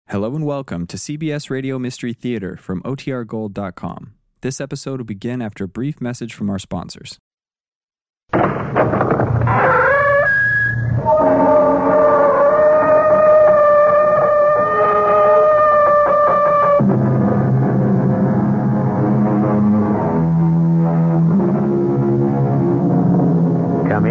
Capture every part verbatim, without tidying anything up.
Hello and welcome to C B S Radio Mystery Theater from O T R gold dot com. This episode will begin after a brief message from our sponsors. Come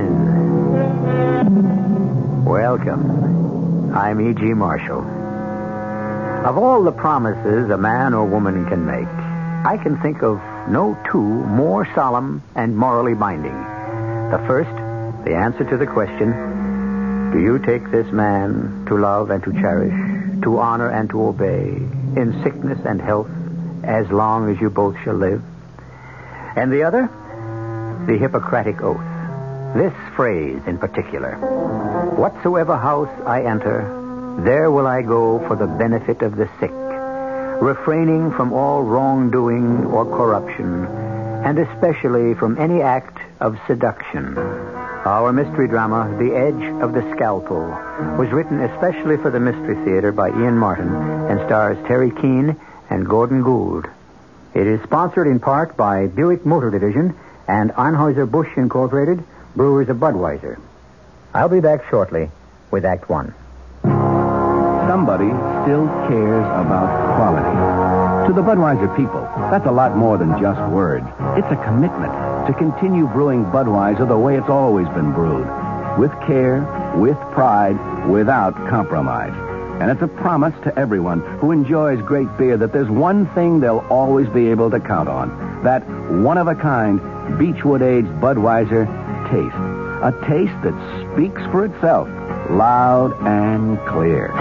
in. Welcome. I'm E G. Marshall. Of all the promises a man or woman can make, I can think of no two more solemn and morally binding. The first, the answer to the question, do you take this man to love and to cherish, to honor and to obey, in sickness and health, as long as you both shall live? And the other, the Hippocratic Oath. This phrase in particular, whatsoever house I enter, there will I go for the benefit of the sick, refraining from all wrongdoing or corruption, and especially from any act of seduction. Our mystery drama, The Edge of the Scalpel, was written especially for the Mystery Theater by Ian Martin and stars Terry Keane and Gordon Gould. It is sponsored in part by Buick Motor Division and Anheuser-Busch Incorporated, brewers of Budweiser. I'll be back shortly with Act One. Somebody still cares about quality. To the Budweiser people, that's a lot more than just words. It's a commitment to continue brewing Budweiser the way it's always been brewed. With care, with pride, without compromise. And it's a promise to everyone who enjoys great beer that there's one thing they'll always be able to count on. That one-of-a-kind, Beechwood-aged Budweiser taste. A taste that speaks for itself, loud and clear.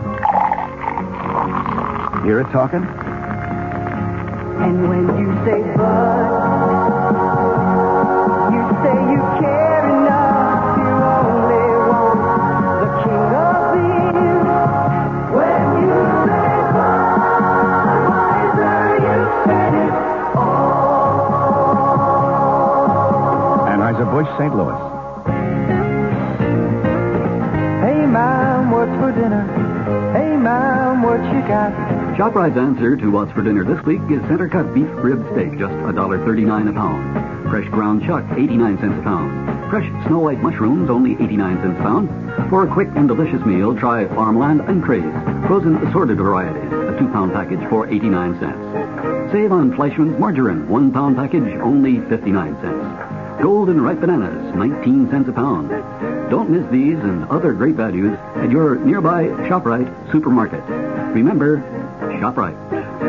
Hear it talking? And when you say Bud, you say you care enough to only want the king of beer. When you say Budweiser, you said it all. Anheuser-Busch, Saint Louis. Hey, Mom, what's for dinner? Hey, Mom, what you got? ShopRite's answer to what's for dinner this week is center-cut beef rib steak, just one dollar thirty-nine a pound. Fresh ground chuck, eighty-nine cents a pound. Fresh Snow White mushrooms, only eighty-nine cents a pound. For a quick and delicious meal, try Farmland and Craze, frozen assorted varieties, a two-pound package for eighty-nine cents. Save on Fleischmann's margarine, one-pound package, only fifty-nine cents. Golden ripe bananas, nineteen cents a pound. Don't miss these and other great values at your nearby ShopRite supermarket. Remember, ShopRite.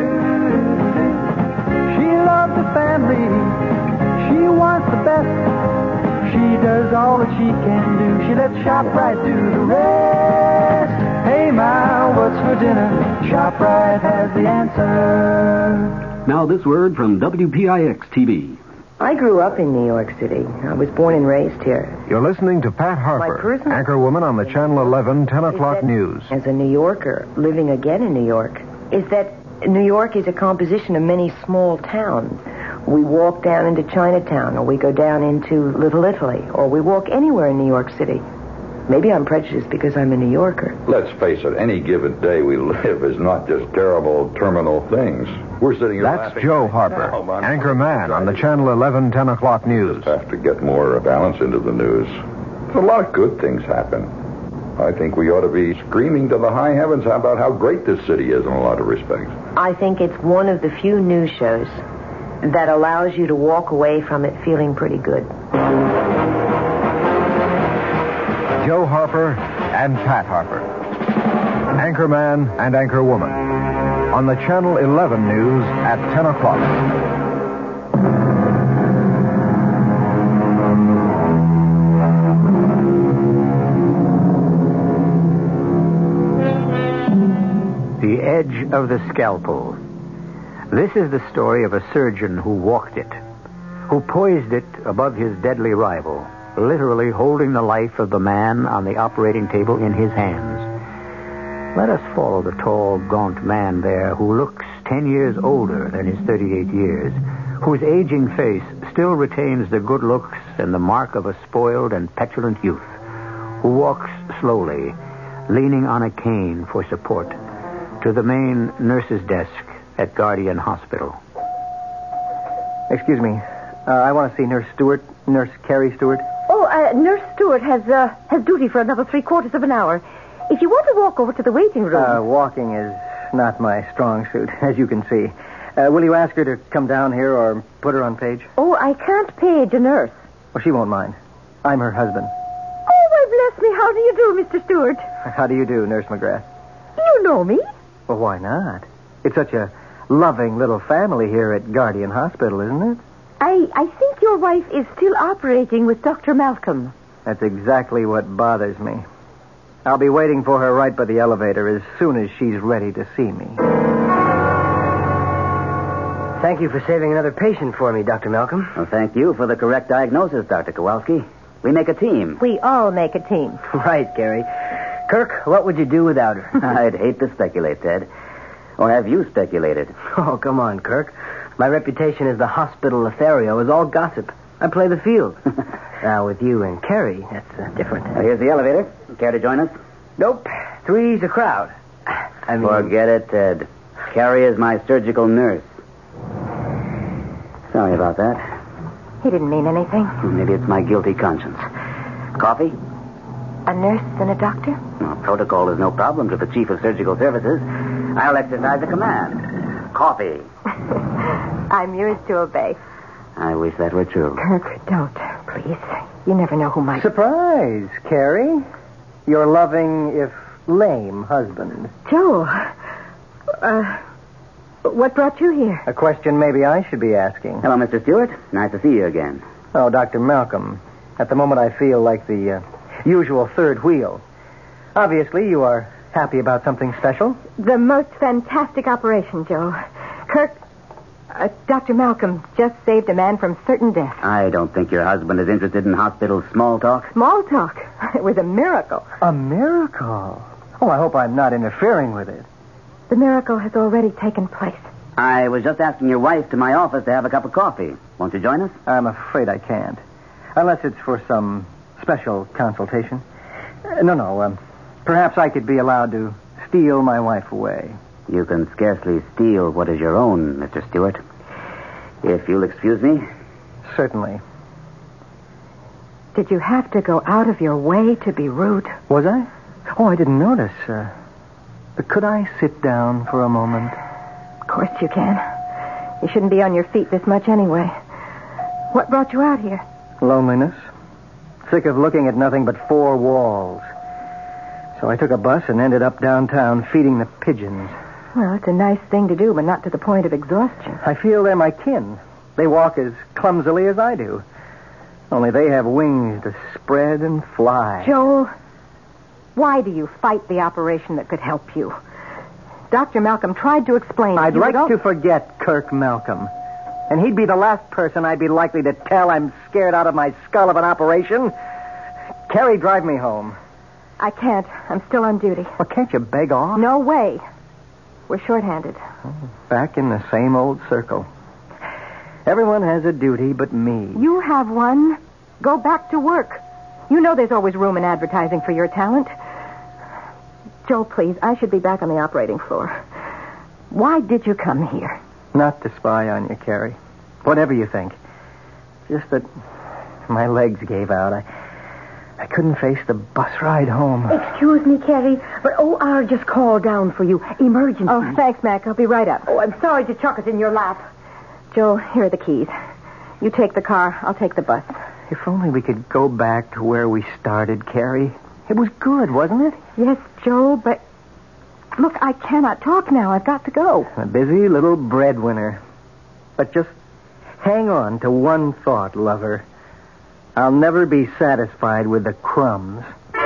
She loves the family. She wants the best. She does all that she can do. She lets ShopRite do the rest. Hey, Ma, what's for dinner? ShopRite has the answer. Now this word from W P I X T V. I grew up in New York City. I was born and raised here. You're listening to Pat Harper, personal- anchorwoman on the Channel eleven ten o'clock news. As a New Yorker, living again in New York, is that New York is a composition of many small towns. We walk down into Chinatown, or we go down into Little Italy, or we walk anywhere in New York City. Maybe I'm prejudiced because I'm a New Yorker. Let's face it, any given day we live is not just terrible terminal things. We're sitting here That's laughing Joe right Harper, now, man. anchor man on the Channel eleven ten o'clock news. Just have to get more balance into the news. A lot of good things happen. I think we ought to be screaming to the high heavens about how great this city is in a lot of respects. I think it's one of the few news shows that allows you to walk away from it feeling pretty good. Joe Harper and Pat Harper, anchorman and anchorwoman, on the Channel eleven news at ten o'clock. The Edge of the Scalpel. This is the story of a surgeon who walked it, who poised it above his deadly rival, literally holding the life of the man on the operating table in his hands. Let us follow the tall, gaunt man there who looks ten years older than his thirty-eight years, whose aging face still retains the good looks and the mark of a spoiled and petulant youth, who walks slowly, leaning on a cane for support, to the main nurse's desk at Guardian Hospital. Excuse me. Uh, I want to see Nurse Stewart, Nurse Carrie Stewart. Oh, uh, Nurse Stewart has uh, has duty for another three quarters of an hour. If you want to walk over to the waiting room... Uh, walking is not my strong suit, as you can see. Uh, will you ask her to come down here or put her on page? Oh, I can't page a nurse. Well, she won't mind. I'm her husband. Oh, well, bless me. How do you do, Mister Stewart? How do you do, Nurse McGrath? You know me. Well, why not? It's such a loving little family here at Guardian Hospital, isn't it? I, I think your wife is still operating with Doctor Malcolm. That's exactly what bothers me. I'll be waiting for her right by the elevator as soon as she's ready to see me. Thank you for saving another patient for me, Doctor Malcolm. Well, thank you for the correct diagnosis, Doctor Kowalski. We make a team. We all make a team. Right, Gary. Kirk, what would you do without her? I'd hate to speculate, Ted. Or have you speculated? Oh, come on, Kirk. My reputation as the hospital Lothario is all gossip. I play the field. Now, with you and Carrie, that's uh, different. Well, here's the elevator. Care to join us? Nope. Three's a crowd. I mean... Forget it, Ted. Carrie is my surgical nurse. Sorry about that. He didn't mean anything. Maybe it's my guilty conscience. Coffee? A nurse and a doctor? Well, protocol is no problem to the chief of surgical services. I'll exercise the command. Coffee. I'm yours to obey. I wish that were true. Kirk, don't, please. You never know who might... Surprise, Carrie. Your loving, if lame, husband. Joe, uh, what brought you here? A question maybe I should be asking. Hello, Mister Stewart. Nice to see you again. Oh, Doctor Malcolm. At the moment, I feel like the uh, usual third wheel. Obviously, you are happy about something special. The most fantastic operation, Joe. Kirk, uh, Doctor Malcolm just saved a man from certain death. I don't think your husband is interested in hospital small talk. Small talk? It was a miracle. A miracle? Oh, I hope I'm not interfering with it. The miracle has already taken place. I was just asking your wife to my office to have a cup of coffee. Won't you join us? I'm afraid I can't. Unless it's for some special consultation. Uh, no, no. Um, perhaps I could be allowed to steal my wife away. You can scarcely steal what is your own, Mister Stewart. If you'll excuse me. Certainly. Did you have to go out of your way to be rude? Was I? Oh, I didn't notice. Uh, could I sit down for a moment? Of course you can. You shouldn't be on your feet this much anyway. What brought you out here? Loneliness. Sick of looking at nothing but four walls. So I took a bus and ended up downtown feeding the pigeons. Well, it's a nice thing to do, but not to the point of exhaustion. I feel they're my kin. They walk as clumsily as I do. Only they have wings to spread and fly. Joel, why do you fight the operation that could help you? Doctor Malcolm tried to explain... I'd you like would... to forget Kirk Malcolm. And he'd be the last person I'd be likely to tell I'm scared out of my skull of an operation. Carrie, drive me home. I can't. I'm still on duty. Well, can't you beg off? No way. We're shorthanded. Oh, back in the same old circle. Everyone has a duty but me. You have one. Go back to work. You know there's always room in advertising for your talent. Joe, please, I should be back on the operating floor. Why did you come here? Not to spy on you, Carrie. Whatever you think. Just that my legs gave out. I I couldn't face the bus ride home. Excuse me, Carrie, but O R just called down for you. Emergency. Oh, thanks, Mac. I'll be right up. Oh, I'm sorry to chuck it in your lap. Joe, here are the keys. You take the car. I'll take the bus. If only we could go back to where we started, Carrie. It was good, wasn't it? Yes, Joe, but... Look, I cannot talk now. I've got to go. A busy little breadwinner. But just hang on to one thought, lover. I'll never be satisfied with the crumbs.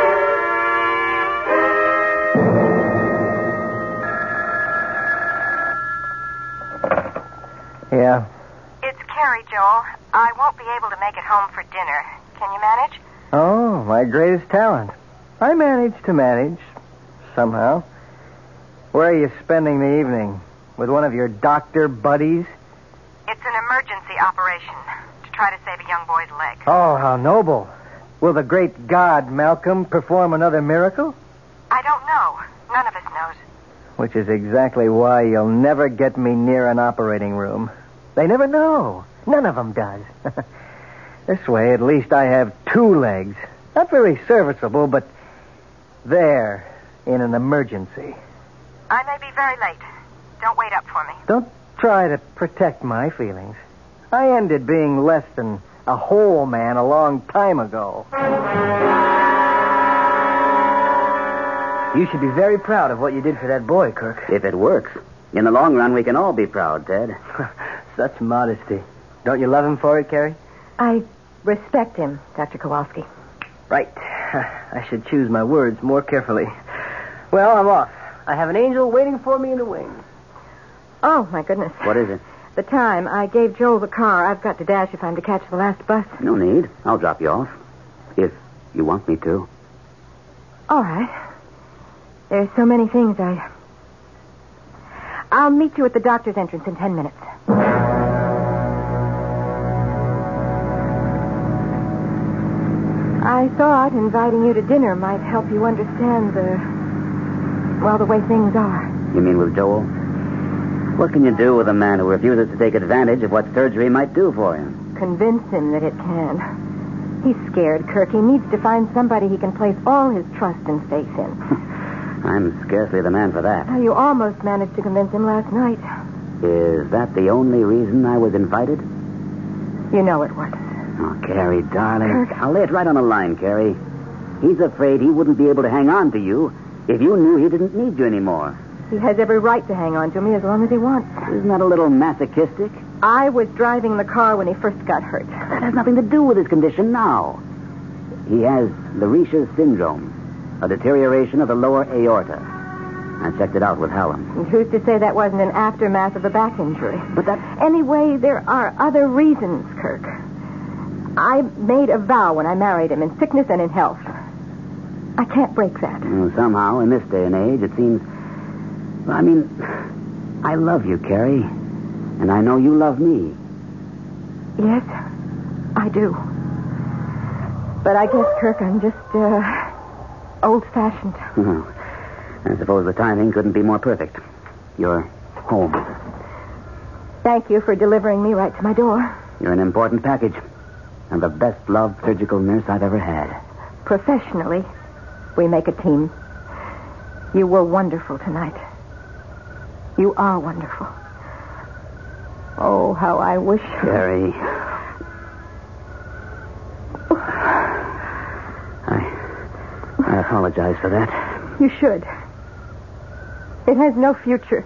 Yeah? It's Carrie, Joel. I won't be able to make it home for dinner. Can you manage? Oh, my greatest talent. I manage to manage. Somehow. Where are you spending the evening? With one of your doctor buddies? It's an emergency operation to try to save a young boy's leg. Oh, how noble. Will the great God, Malcolm, perform another miracle? I don't know. None of us knows. Which is exactly why you'll never get me near an operating room. They never know. None of them does. This way, at least I have two legs. Not very serviceable, but there, in an emergency. I may be very late. Don't wait up for me. Don't try to protect my feelings. I ended being less than a whole man a long time ago. You should be very proud of what you did for that boy, Kirk. If it works. In the long run, we can all be proud, Ted. Such modesty. Don't you love him for it, Carrie? I respect him, Doctor Kowalski. Right. I should choose my words more carefully. Well, I'm off. I have an angel waiting for me in the wings. Oh, my goodness. What is it? The time. I gave Joel the car. I've got to dash if I'm to catch the last bus. No need. I'll drop you off. If you want me to. All right. There's so many things I... I'll meet you at the doctor's entrance in ten minutes. I thought inviting you to dinner might help you understand the... well, the way things are. You mean with Joel? What can you do with a man who refuses to take advantage of what surgery might do for him? Convince him that it can. He's scared, Kirk. He needs to find somebody he can place all his trust and faith in. I'm scarcely the man for that. Oh, you almost managed to convince him last night. Is that the only reason I was invited? You know it was. Oh, Carrie, darling. Kirk. I'll lay it right on the line, Carrie. He's afraid he wouldn't be able to hang on to you if you knew he didn't need you anymore. He has every right to hang on to me as long as he wants. Isn't that a little masochistic? I was driving the car when he first got hurt. That has nothing to do with his condition now. He has Lerisha's syndrome, a deterioration of the lower aorta. I checked it out with Hallam. And who's to say that wasn't an aftermath of the back injury? But that... Anyway, there are other reasons, Kirk. I made a vow when I married him, in sickness and in health. I can't break that. Well, somehow, in this day and age, it seems... I mean, I love you, Carrie. And I know you love me. Yes, I do. But I guess, Kirk, I'm just, uh, old-fashioned. Well, I suppose the timing couldn't be more perfect. You're home. Thank you for delivering me right to my door. You're an important package. And the best-loved surgical nurse I've ever had. Professionally, we make a team. You were wonderful tonight. You are wonderful. Oh, how I wish... Carrie. I... I apologize for that. You should. It has no future.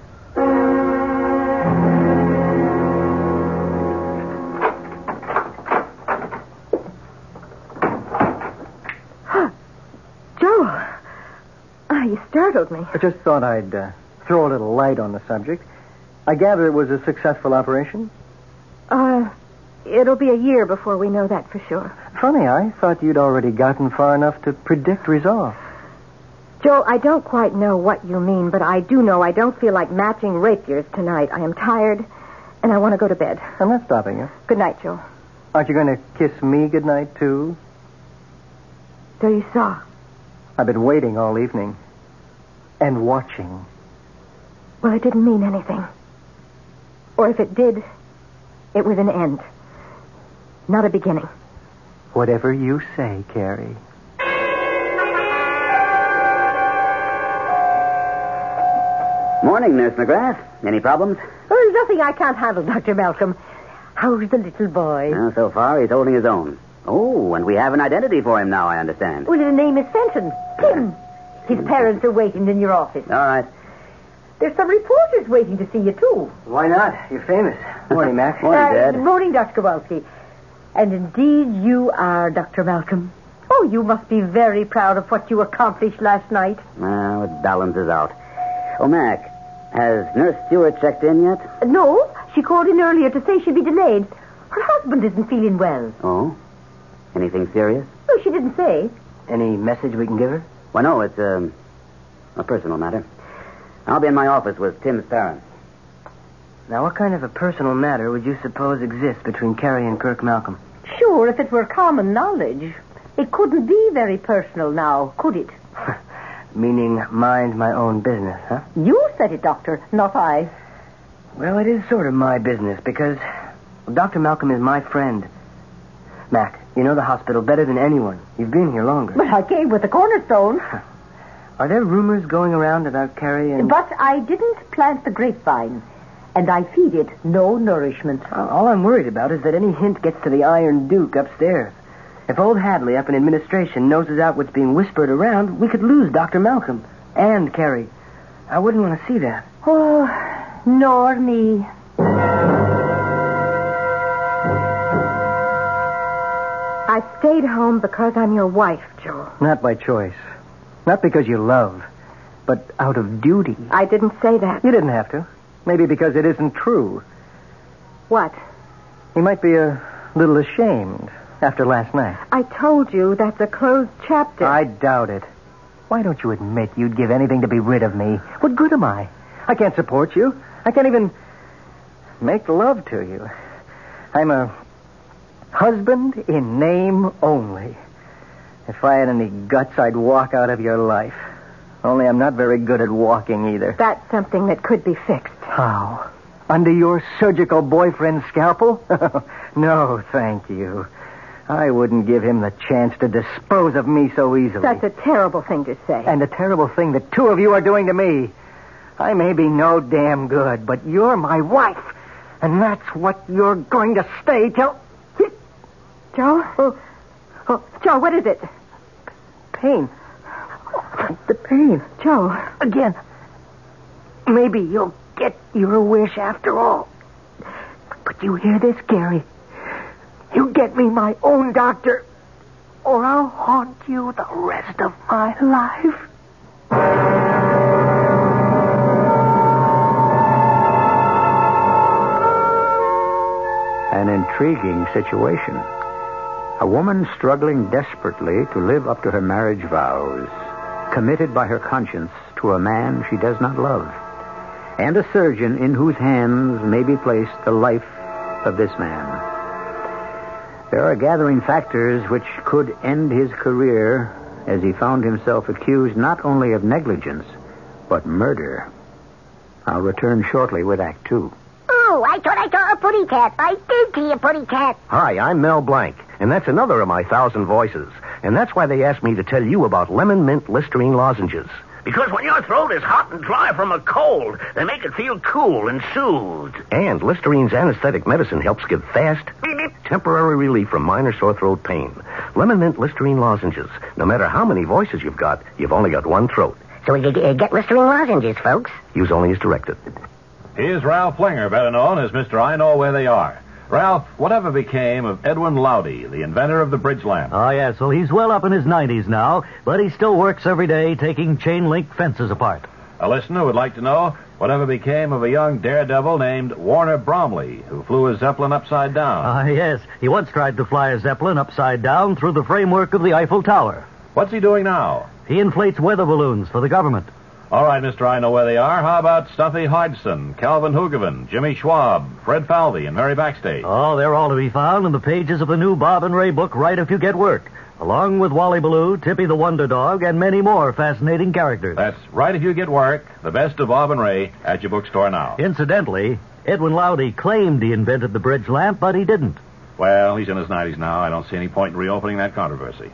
Joe. Ah, you startled me. I just thought I'd uh, throw a little light on the subject. I gather it was a successful operation? Uh, it'll be a year before we know that for sure. Funny, I thought you'd already gotten far enough to predict results. Joe, I don't quite know what you mean, but I do know I don't feel like matching rapiers tonight. I am tired, and I want to go to bed. I'm not stopping you. Good night, Joe. Aren't you going to kiss me goodnight, too? So you saw. I've been waiting all evening. And watching. Well, it didn't mean anything. Or if it did, it was an end. Not a beginning. Whatever you say, Carrie. Morning, Nurse McGrath. Any problems? Oh, there's nothing I can't handle, Doctor Malcolm. How's the little boy? Well, so far, he's holding his own. Oh, and we have an identity for him now, I understand. Well, his name is Fenton. Tim. His parents are waiting in your office. All right. There's some reporters waiting to see you, too. Why not? You're famous. Morning, Mac. Morning, Uh, Dad. Morning, Doctor Kowalski. And indeed, you are, Doctor Malcolm. Oh, you must be very proud of what you accomplished last night. Well, it balances out. Oh, Mac, has Nurse Stewart checked in yet? No, she called in earlier to say she'd be delayed. Her husband isn't feeling well. Oh? Anything serious? No, she didn't say. Any message we can give her? Well, no, it's um, a personal matter. I'll be in my office with Tim's parents. Now, what kind of a personal matter would you suppose exists between Carrie and Kirk Malcolm? Sure, if it were common knowledge. It couldn't be very personal now, could it? Meaning mind my own business, huh? You said it, Doctor, not I. Well, it is sort of my business because Doctor Malcolm is my friend. Mac, you know the hospital better than anyone. You've been here longer. But I came with the cornerstone. Are there rumors going around about Carrie and... But I didn't plant the grapevine, and I feed it no nourishment. All I'm worried about is that any hint gets to the Iron Duke upstairs. If old Hadley up in administration noses out what's being whispered around, we could lose Doctor Malcolm and Carrie. I wouldn't want to see that. Oh, nor me. I stayed home because I'm your wife, Joe. Not by choice. Not because you love, but out of duty. I didn't say that. You didn't have to. Maybe because it isn't true. What? You might be a little ashamed after last night. I told you that's a closed chapter. I doubt it. Why don't you admit you'd give anything to be rid of me? What good am I? I can't support you. I can't even make love to you. I'm a husband in name only. If I had any guts, I'd walk out of your life. Only I'm not very good at walking either. That's something that could be fixed. How? Under your surgical boyfriend's scalpel? No, thank you. I wouldn't give him the chance to dispose of me so easily. That's a terrible thing to say. And a terrible thing the two of you are doing to me. I may be no damn good, but you're my wife. And that's what you're going to stay till... Joe? Oh, oh, Joe, what is it? Pain. The pain. Joe. Again. Maybe you'll get your wish after all. But you hear this, Gary? You get me my own doctor, or I'll haunt you the rest of my life. An intriguing situation. A woman struggling desperately to live up to her marriage vows, committed by her conscience to a man she does not love, and a surgeon in whose hands may be placed the life of this man. There are gathering factors which could end his career as he found himself accused not only of negligence, but murder. I'll return shortly with Act Two. Oh, I thought I saw a pretty cat. I did see a pretty cat. Hi, I'm Mel Blanc, and that's another of my thousand voices. And that's why they asked me to tell you about lemon mint Listerine lozenges. Because when your throat is hot and dry from a cold, they make it feel cool and soothed. And Listerine's anesthetic medicine helps give fast, temporary relief from minor sore throat pain. Lemon mint Listerine lozenges. No matter how many voices you've got, you've only got one throat. So you get Listerine lozenges, folks. Use only as directed. Here's Ralph Flinger, better known as Mister I Know Where They Are. Ralph, whatever became of Edwin Lowdy, the inventor of the bridge lamp? Oh, yes. Well, he's well up in his nineties now, but he still works every day taking chain-link fences apart. A listener would like to know whatever became of a young daredevil named Warner Bromley, who flew a Zeppelin upside down. Ah, uh, yes. He once tried to fly a Zeppelin upside down through the framework of the Eiffel Tower. What's he doing now? He inflates weather balloons for the government. All right, Mister I Know Where They Are. How about Stuffy Hodgson, Calvin Hoogovan, Jimmy Schwab, Fred Falvey, and Mary Backstage? Oh, they're all to be found in the pages of the new Bob and Ray book, Right If You Get Work, along with Wally Ballou, Tippy the Wonder Dog, and many more fascinating characters. That's Right If You Get Work, the best of Bob and Ray, at your bookstore now. Incidentally, Edwin Lowdy claimed he invented the bridge lamp, but he didn't. Well, he's in his nineties now. I don't see any point in reopening that controversy.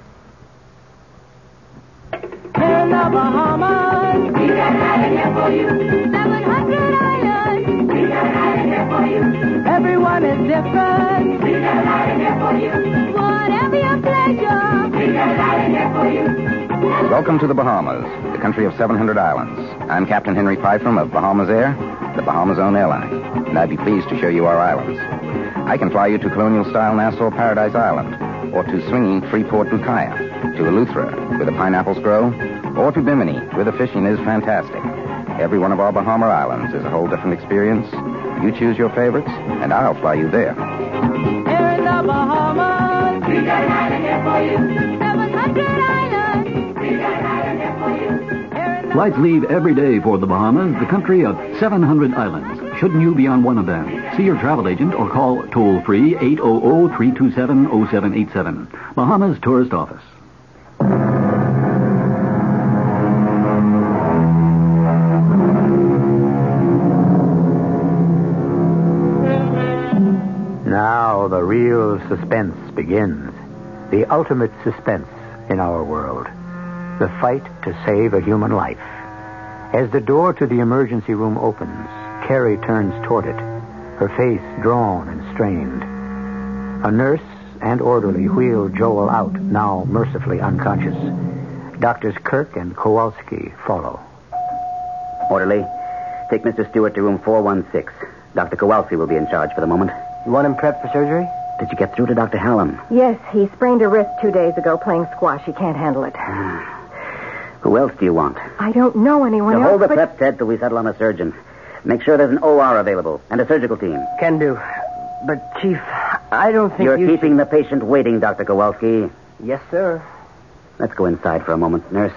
In the Bahamas, we got an island here for you. seven hundred islands, we got an island here for you. Everyone is different, we got an island here for you. Whatever your pleasure, we got an island here for you. Welcome to the Bahamas, the country of seven hundred islands. I'm Captain Henry Pyfrom of Bahamas Air, the Bahamas' own airline, and I'd be pleased to show you our islands. I can fly you to colonial-style Nassau Paradise Island, or to swinging Freeport Bucaya, to Eleuthera, where the pineapples grow, or to Bimini, where the fishing is fantastic. Every one of our Bahama islands is a whole different experience. You choose your favorites, and I'll fly you there. Here in the Bahamas, we got an island here for you. seven hundred islands, we got an island here for you. Flights leave every day for the Bahamas, the country of seven hundred islands. Shouldn't you be on one of them? See your travel agent or call toll-free eight hundred, three two seven, oh seven eight seven. Bahamas Tourist Office. real suspense begins. The ultimate suspense in our world. The fight to save a human life. As the door to the emergency room opens, Carrie turns toward it, her face drawn and strained. A nurse and orderly wheel Joel out, now mercifully unconscious. Doctors Kirk and Kowalski follow. Orderly, take Mister Stewart to room four one six. Doctor Kowalski will be in charge for the moment. You want him prepped for surgery? Did you get through to Doctor Hallam? Yes, he sprained a wrist two days ago playing squash. He can't handle it. Who else do you want? I don't know anyone Now, else, hold the but... prep, Ted, till we settle on a surgeon. Make sure there's an O R available and a surgical team. Can do. But, Chief, I don't think You're you keeping should... the patient waiting, Doctor Kowalski. Yes, sir. Let's go inside for a moment, nurse.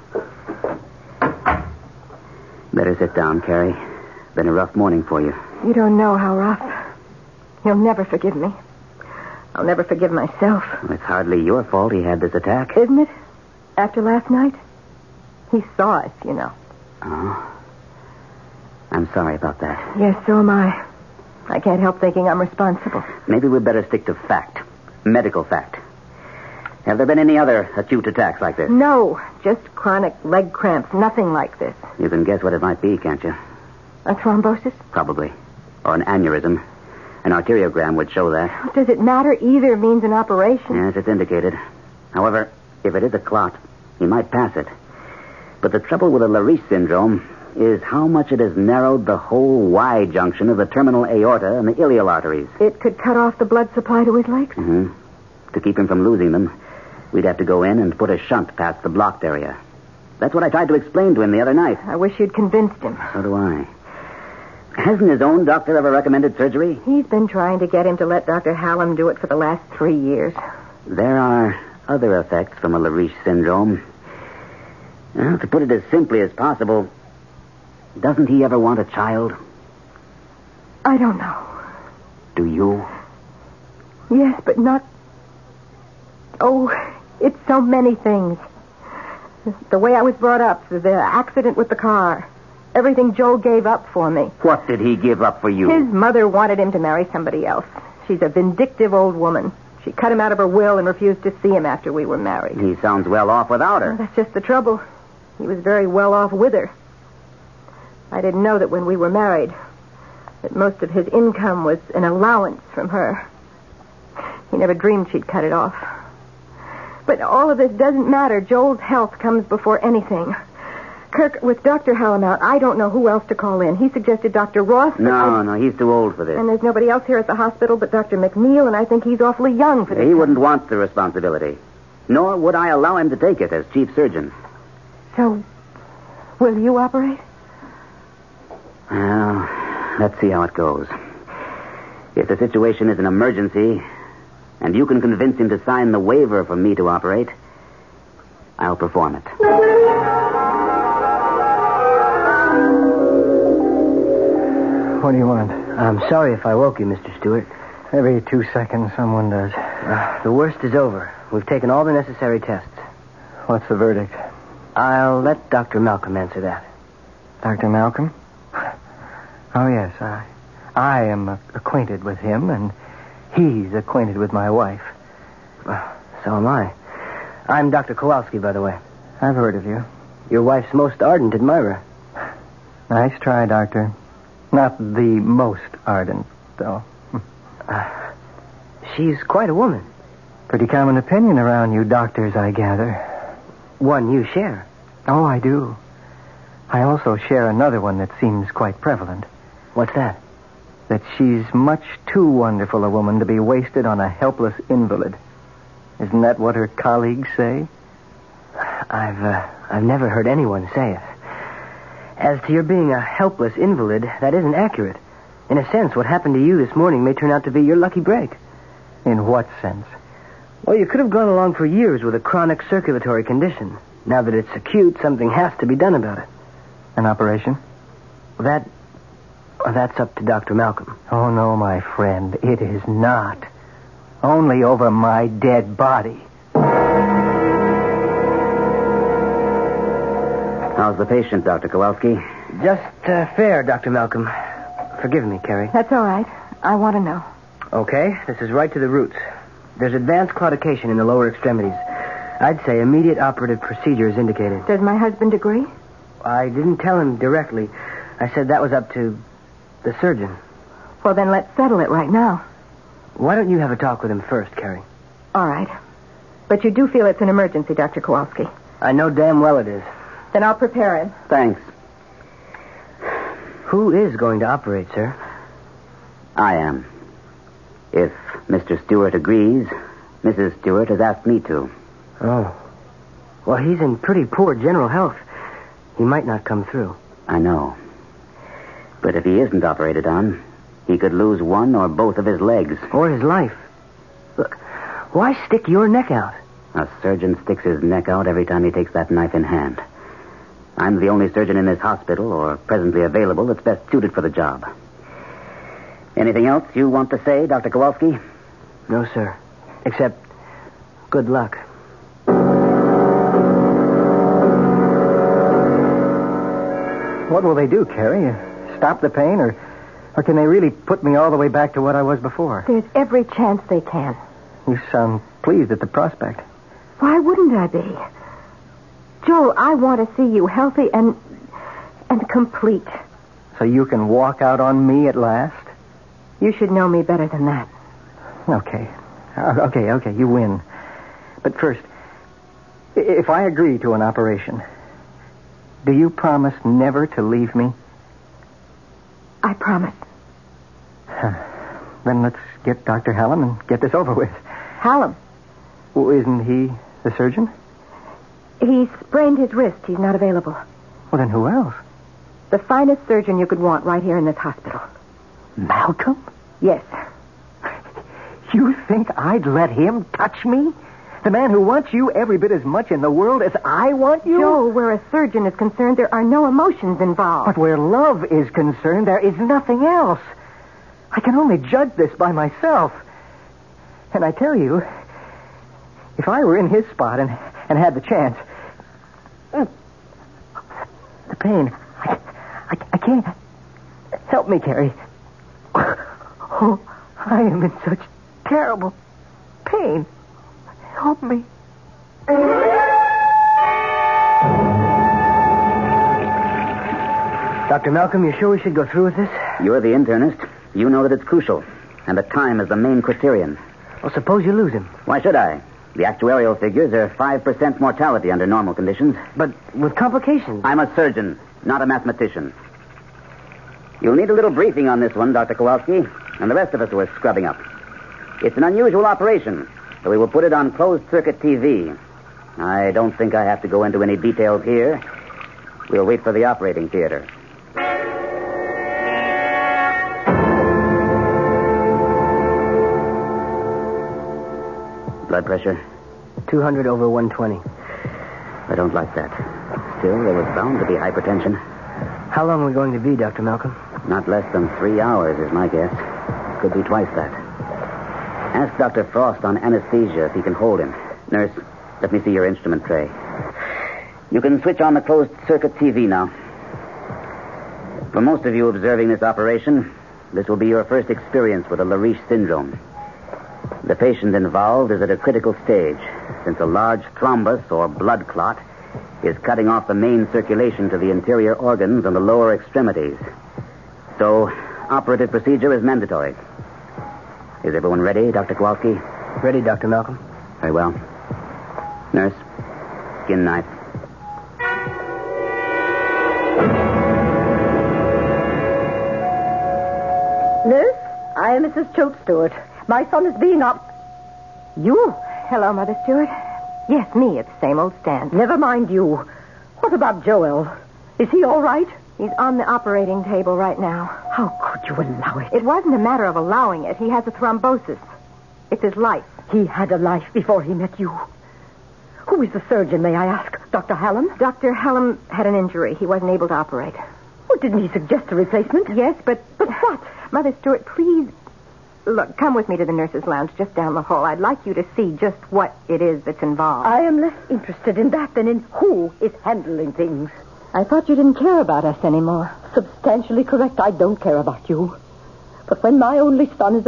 Better sit down, Carrie. Been a rough morning for you. You don't know how rough. You'll never forgive me. I'll never forgive myself. Well, it's hardly your fault he had this attack. Isn't it? After last night? He saw us, you know. Oh. I'm sorry about that. Yes, so am I. I can't help thinking I'm responsible. Maybe we'd better stick to fact. Medical fact. Have there been any other acute attacks like this? No, just chronic leg cramps. Nothing like this. You can guess what it might be, can't you? A thrombosis? Probably. Or an aneurysm. An arteriogram would show that. Does it matter? Either means an operation. Yes, it's indicated. However, if it is a clot, he might pass it. But the trouble with a Lariche syndrome is how much it has narrowed the whole Y junction of the terminal aorta and the iliac arteries. It could cut off the blood supply to his legs? Mm-hmm. To keep him from losing them, we'd have to go in and put a shunt past the blocked area. That's what I tried to explain to him the other night. I wish you'd convinced him. So do I. Hasn't his own doctor ever recommended surgery? He's been trying to get him to let Doctor Hallam do it for the last three years. There are other effects from a Lariche syndrome. Well, to put it as simply as possible, doesn't he ever want a child? I don't know. Do you? Yes, but not... Oh, it's so many things. The way I was brought up, the accident with the car, everything Joel gave up for me. What did he give up for you? His mother wanted him to marry somebody else. She's a vindictive old woman. She cut him out of her will and refused to see him after we were married. He sounds well off without her. Well, that's just the trouble. He was very well off with her. I didn't know that when we were married, that most of his income was an allowance from her. He never dreamed she'd cut it off. But all of this doesn't matter. Joel's health comes before anything. Kirk, with Doctor Hallam out, I don't know who else to call in. He suggested Doctor Ross. No, I... no, he's too old for this. And there's nobody else here at the hospital but Doctor McNeil, and I think he's awfully young for this. He wouldn't want the responsibility. Nor would I allow him to take it as chief surgeon. So, will you operate? Well, let's see how it goes. If the situation is an emergency, and you can convince him to sign the waiver for me to operate, I'll perform it. What do you want? I'm sorry if I woke you, Mister Stewart. Every two seconds someone does. Uh, the worst is over. We've taken all the necessary tests. What's the verdict? I'll let Doctor Malcolm answer that. Doctor Malcolm? Oh, yes. I, I am uh, acquainted with him, and he's acquainted with my wife. Uh, so am I. I'm Doctor Kowalski, by the way. I've heard of you. Your wife's most ardent admirer. Nice try, Doctor. Not the most ardent, though. Uh, she's quite a woman. Pretty common opinion around you doctors, I gather. One you share. Oh, I do. I also share another one that seems quite prevalent. What's that? That she's much too wonderful a woman to be wasted on a helpless invalid. Isn't that what her colleagues say? I've, uh, I've never heard anyone say it. As to your being a helpless invalid, that isn't accurate. In a sense, what happened to you this morning may turn out to be your lucky break. In what sense? Well, you could have gone along for years with a chronic circulatory condition. Now that it's acute, something has to be done about it. An operation? Well, that... Well, that's up to Doctor Malcolm. Oh, no, my friend. It is not. Only over my dead body. How's the patient, Doctor Kowalski? Just uh, fair, Doctor Malcolm. Forgive me, Carrie. That's all right. I want to know. Okay, this is right to the roots. There's advanced claudication in the lower extremities. I'd say immediate operative procedure is indicated. Does my husband agree? I didn't tell him directly. I said that was up to the surgeon. Well, then let's settle it right now. Why don't you have a talk with him first, Carrie? All right. But you do feel it's an emergency, Doctor Kowalski. I know damn well it is. Then I'll prepare him. Thanks. Who is going to operate, sir? I am. If Mister Stewart agrees, Missus Stewart has asked me to. Oh. Well, he's in pretty poor general health. He might not come through. I know. But if he isn't operated on, he could lose one or both of his legs. Or his life. Look, why stick your neck out? A surgeon sticks his neck out every time he takes that knife in hand. I'm the only surgeon in this hospital, or presently available, that's best suited for the job. Anything else you want to say, Doctor Kowalski? No, sir. Except, good luck. What will they do, Carrie? Stop the pain, or, or can they really put me all the way back to what I was before? There's every chance they can. You sound pleased at the prospect. Why wouldn't I be? Joel, I want to see you healthy and and complete. So you can walk out on me at last? You should know me better than that. Okay. Uh, okay, okay, you win. But first, if I agree to an operation, do you promise never to leave me? I promise. Then let's get Doctor Hallam and get this over with. Hallam? Well, isn't he the surgeon? He sprained his wrist. He's not available. Well, then who else? The finest surgeon you could want right here in this hospital. Malcolm? Yes. You think I'd let him touch me? The man who wants you every bit as much in the world as I want you? Joel, where a surgeon is concerned, there are no emotions involved. But where love is concerned, there is nothing else. I can only judge this by myself. And I tell you, if I were in his spot and, and had the chance... The pain... I, I, I can't... Help me, Carrie. Oh, I am in such terrible pain. Help me. Doctor Malcolm, you sure we should go through with this? You're the internist. You know that it's crucial. And that time is the main criterion. Well, suppose you lose him. Why should I? The actuarial figures are five percent mortality under normal conditions. But with complications. I'm a surgeon, not a mathematician. You'll need a little briefing on this one, Doctor Kowalski, and the rest of us who are scrubbing up. It's an unusual operation, so we will put it on closed-circuit T V. I don't think I have to go into any details here. We'll wait for the operating theater. Blood pressure? two hundred over one twenty. I don't like that. Still, there was bound to be hypertension. How long are we going to be, Doctor Malcolm? Not less than three hours is my guess. Could be twice that. Ask Doctor Frost on anesthesia if he can hold him. Nurse, let me see your instrument tray. You can switch on the closed-circuit T V now. For most of you observing this operation, this will be your first experience with a Lariche syndrome. The patient involved is at a critical stage, since a large thrombus or blood clot is cutting off the main circulation to the interior organs and the lower extremities. So, operative procedure is mandatory. Is everyone ready, Doctor Kowalski? Ready, Doctor Malcolm. Very well. Nurse, skin knife. Nurse, I am Missus Choate Stewart. My son is being up. You? Hello, Mother Stewart. Yes, me. It's the same old stand. Never mind you. What about Joel? Is he all right? He's on the operating table right now. How could you allow it? It wasn't a matter of allowing it. He has a thrombosis. It's his life. He had a life before he met you. Who is the surgeon, may I ask? Doctor Hallam? Doctor Hallam had an injury. He wasn't able to operate. Well, didn't he suggest a replacement? Yes, but... But what? Mother Stewart, please... Look, come with me to the nurse's lounge just down the hall. I'd like you to see just what it is that's involved. I am less interested in that than in who is handling things. I thought you didn't care about us anymore. Substantially correct. I don't care about you. But when my only son is at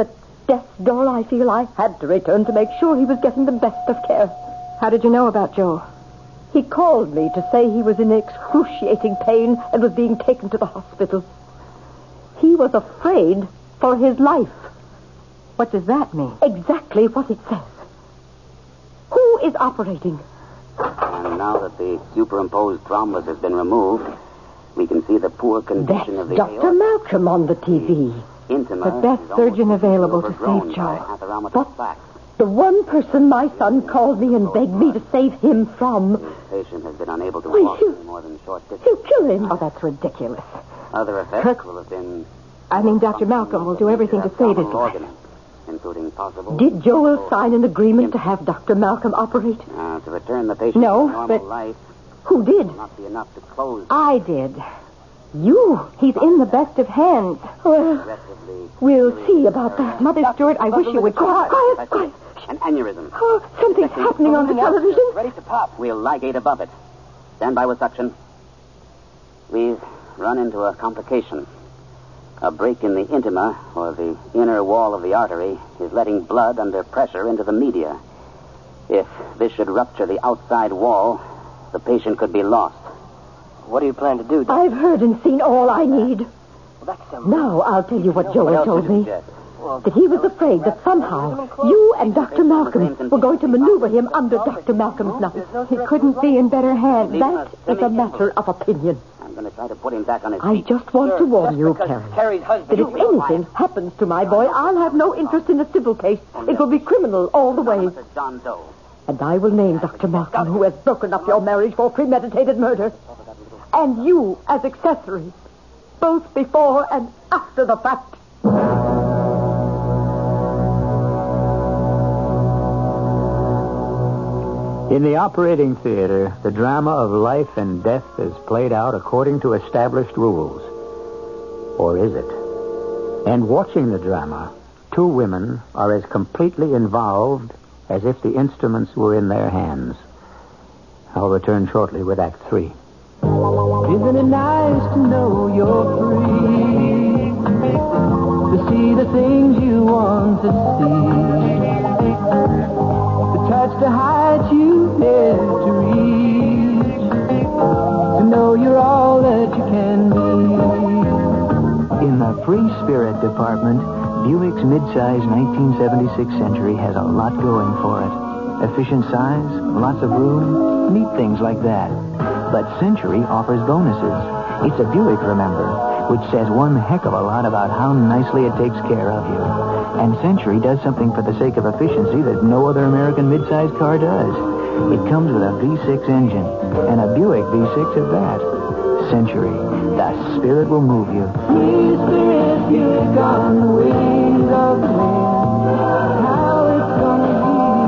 death's door, I feel I had to return to make sure he was getting the best of care. How did you know about Joel? He called me to say he was in excruciating pain and was being taken to the hospital. He was afraid for his life. What does that mean? Exactly what it says. Who is operating? And now that the superimposed thrombus has been removed, we can see the poor condition That's of the Doctor aorta. Malcolm on the T V. Intima The best is surgeon almost available to overgrown save by Joel. atheromatoid plaques. The one person my son called me and begged me to save him from. This patient has been unable to Why, walk you- any more than short distance. You kill him. Oh, that's ridiculous. Other effects Kirk- will have been I mean, Doctor Malcolm will do everything to save his life. organs, including possible... Did Joel sign an agreement to have Doctor Malcolm operate? Uh, to return the patient No, to normal but- life Who did? will not be enough to close I did. You. He's in the best of hands. Well, aggressively. we'll see about that. Mother Stewart, I wish you would... Quiet, quiet, quiet. An aneurysm. Oh, something's happening on the television. Ready to pop. We'll ligate above it. Stand by with suction. We've run into a complication. A break in the intima, or the inner wall of the artery, is letting blood under pressure into the media. If this should rupture the outside wall, the patient could be lost. What do you plan to do, Doctor? I've heard and seen all I need. Well, that's some... Now I'll tell you what What Joel else told would you me. suggest? That he was afraid that somehow you and Doctor Malcolm were going to maneuver him under Doctor Malcolm's knife. He couldn't be in better hands. That is a matter of opinion. I'm going to try to put him back on his I feet. just want to warn you, Carrie, Carrie's husband... that if anything happens to my boy, I'll have no interest in a civil case. It will be criminal all the way. John Doe. And I will name Doctor Malcolm, who has broken up your marriage for premeditated murder. And you as accessories, both before and after the fact. In the operating theater, the drama of life and death is played out according to established rules. Or is it? And watching the drama, two women are as completely involved as if the instruments were in their hands. I'll return shortly with Act Three. Isn't it nice to know you're free? To see the things you want to see. To touch the heights you dare to reach. To know you're all that you can be. In the Free Spirit department, Buick's midsize nineteen seventy-six Century has a lot going for it. Efficient size, lots of room, neat things like that. But Century offers bonuses. It's a Buick, remember, which says one heck of a lot about how nicely it takes care of you. And Century does something for the sake of efficiency that no other American midsize car does. It comes with a V six engine, and a Buick V six at that. Century, the spirit will move you. Free spirit, you've gone the wings of the wind. How it's gonna be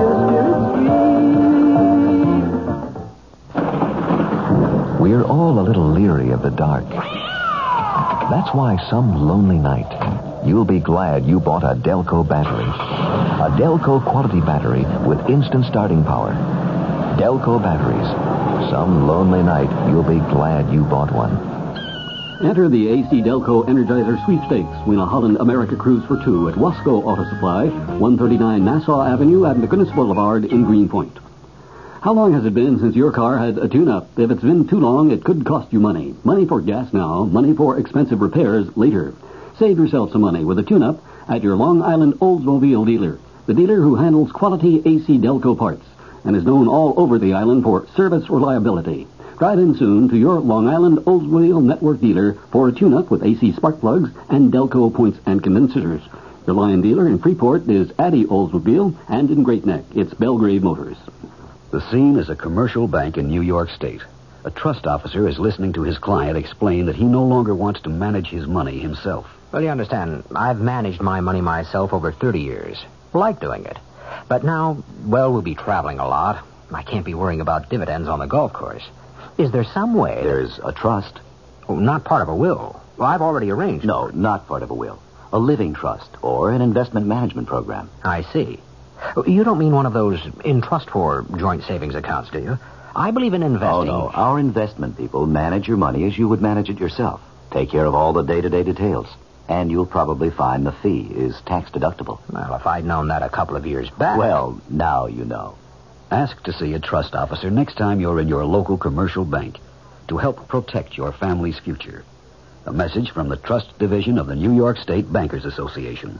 your spirit free. We're all a little leery of the dark. That's why some lonely night, you'll be glad you bought a Delco battery. A Delco quality battery with instant starting power. Delco batteries. Some lonely night, you'll be glad you bought one. Enter the A C Delco Energizer Sweepstakes. Win a Holland America cruise for two at Wasco Auto Supply, one thirty-nine Nassau Avenue at McGinnis Boulevard in Greenpoint. How long has it been since your car had a tune-up? If it's been too long, it could cost you money. Money for gas now, money for expensive repairs later. Save yourself some money with a tune-up at your Long Island Oldsmobile dealer, the dealer who handles quality A C Delco parts and is known all over the island for service reliability. Drive in soon to your Long Island Oldsmobile Network dealer for a tune-up with A C spark plugs and Delco points and condensers. Your line dealer in Freeport is Addy Oldsmobile, and in Great Neck, it's Belgrave Motors. The scene is a commercial bank in New York State. A trust officer is listening to his client explain that he no longer wants to manage his money himself. Well, you understand, I've managed my money myself over thirty years. Like doing it. But now, well, we'll be traveling a lot. I can't be worrying about dividends on the golf course. Is there some way... There's a trust. Oh, not part of a will. Well, I've already arranged... No, not part of a will. A living trust or an investment management program. I see. You don't mean one of those in trust for joint savings accounts, do you? I believe in investing... Oh, no. Our investment people manage your money as you would manage it yourself. Take care of all the day-to-day details. And you'll probably find the fee is tax deductible. Well, if I'd known that a couple of years back... Well, now you know. Ask to see a trust officer next time you're in your local commercial bank to help protect your family's future. A message from the Trust Division of the New York State Bankers Association.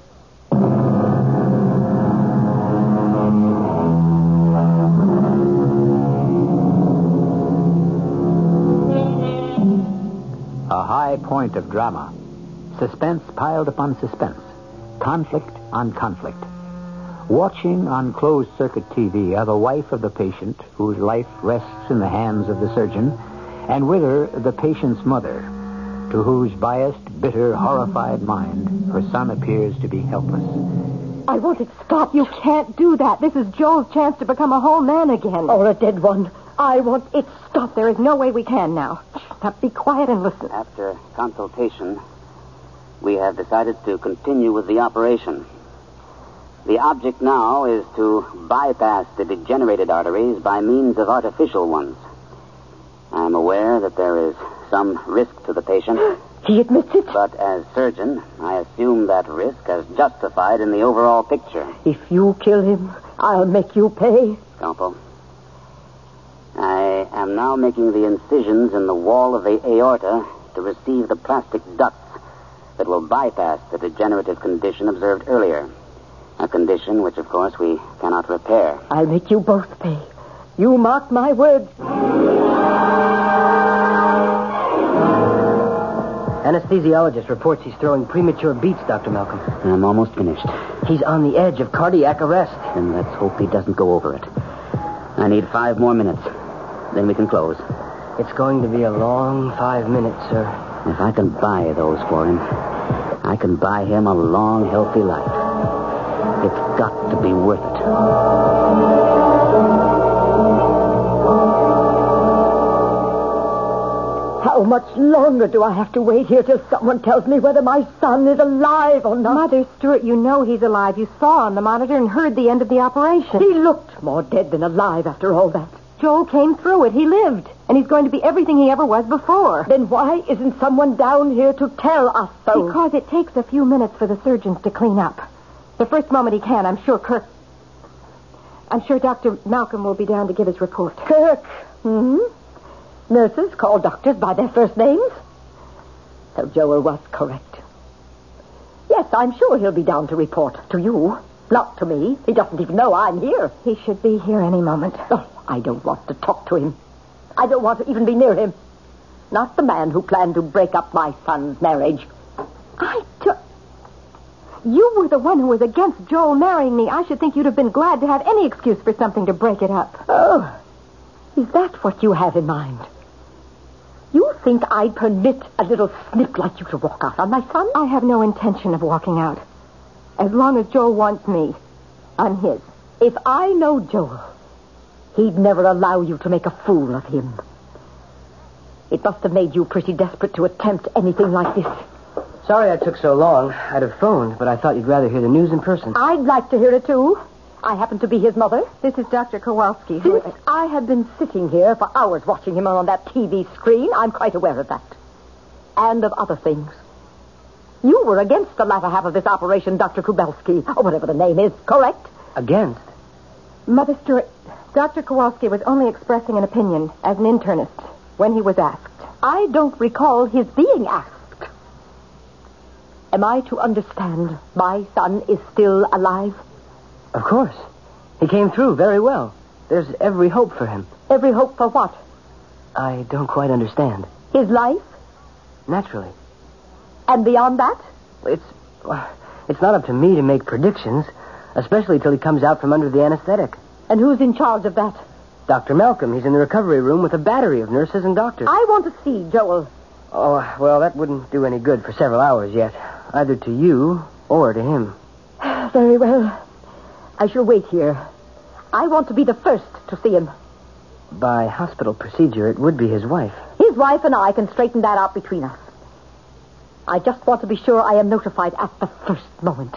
A high point of drama. Suspense piled upon suspense. Conflict on conflict. Watching on closed-circuit T V are the wife of the patient, whose life rests in the hands of the surgeon, and with her, the patient's mother, to whose biased, bitter, horrified mind her son appears to be helpless. I want it stopped. You can't do that. This is Joel's chance to become a whole man again. Or a dead one. I want it stopped. There is no way we can now. Now be quiet and listen. After consultation, we have decided to continue with the operation. The object now is to bypass the degenerated arteries by means of artificial ones. I am aware that there is some risk to the patient. He admits it? But as surgeon, I assume that risk as justified in the overall picture. If you kill him, I'll make you pay. Scalpel. I am now making the incisions in the wall of the aorta to receive the plastic ducts that will bypass the degenerative condition observed earlier. A condition which, of course, we cannot repair. I'll make you both pay. You mark my words. Anesthesiologist reports he's throwing premature beats, Doctor Malcolm. I'm almost finished. He's on the edge of cardiac arrest. Then let's hope he doesn't go over it. I need five more minutes. Then we can close. It's going to be a long five minutes, sir. If I can buy those for him, I can buy him a long, healthy life. It's got to be worth it. How much longer do I have to wait here till someone tells me whether my son is alive or not? Mother Stewart, you know he's alive. You saw on the monitor and heard the end of the operation. He looked more dead than alive after all that. Joel came through it. He lived. And he's going to be everything he ever was before. Then why isn't someone down here to tell us so? Because it takes a few minutes for the surgeons to clean up. The first moment he can, I'm sure Kirk... I'm sure Doctor Malcolm will be down to give his report. Kirk? Hmm? Nurses call doctors by their first names? So Joel was correct. Yes, I'm sure he'll be down to report to you. Not to me. He doesn't even know I'm here. He should be here any moment. Oh, I don't want to talk to him. I don't want to even be near him. Not the man who planned to break up my son's marriage. I don't... You were the one who was against Joel marrying me. I should think you'd have been glad to have any excuse for something to break it up. Oh, is that what you have in mind? You think I'd permit a little snip like you to walk out on my son? I have no intention of walking out. As long as Joel wants me, I'm his. If I know Joel, he'd never allow you to make a fool of him. It must have made you pretty desperate to attempt anything like this. Sorry I took so long. I'd have phoned, but I thought you'd rather hear the news in person. I'd like to hear it, too. I happen to be his mother. This is Doctor Kowalski. Who... Since I have been sitting here for hours watching him on that T V screen, I'm quite aware of that. And of other things. You were against the latter half of this operation, Doctor Kubelski, or whatever the name is, correct? Against? Mother Stewart, Doctor Kowalski was only expressing an opinion as an internist when he was asked. I don't recall his being asked. Am I to understand my son is still alive? Of course. He came through very well. There's every hope for him. Every hope for what? I don't quite understand. His life? Naturally. And beyond that? It's well, it's not up to me to make predictions, especially till he comes out from under the anesthetic. And who's in charge of that? Doctor Malcolm. He's in the recovery room with a battery of nurses and doctors. I want to see Joel. Oh, well, that wouldn't do any good for several hours yet, either to you or to him. Very well. I shall wait here. I want to be the first to see him. By hospital procedure, it would be his wife. His wife and I can straighten that out between us. I just want to be sure I am notified at the first moment.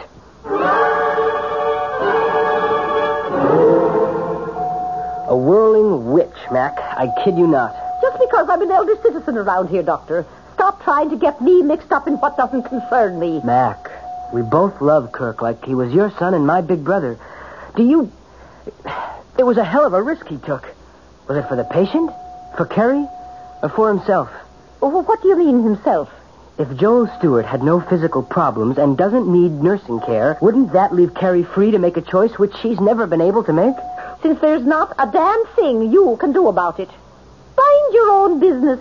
A whirling witch, Mac. I kid you not. Just because I'm an elder citizen around here, Doctor. Stop trying to get me mixed up in what doesn't concern me. Mac, we both love Kirk like he was your son and my big brother. Do you... It was a hell of a risk he took. Was it for the patient? For Carrie? Or for himself? Oh, what do you mean, himself? If Joel Stewart had no physical problems and doesn't need nursing care, wouldn't that leave Carrie free to make a choice which she's never been able to make? Since there's not a damn thing you can do about it. Mind your own business.